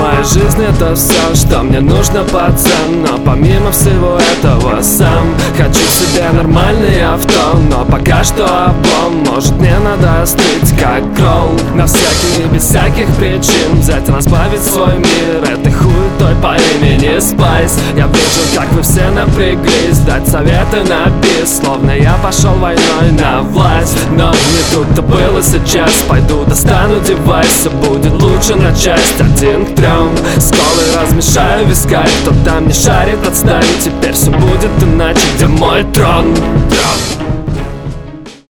Моя жизнь это все, что мне нужно, пацан. Но помимо всего этого сам хочу себе нормальное авто. Но пока что облом, может мне надо остыть как кролл. На всякие, без всяких причин взять, разбавить свой мир этой хуетой по имени Спайс. Я вижу, как вы все напряглись, дать советы на бис, словно я пошел войной на власть. Но не тут-то было сейчас. Пойду достану девайс, будет лучше на часть 1 к 3. Сколы размешаю в висках, кто там не шарит, отстань. Теперь все будет иначе, где мой трон?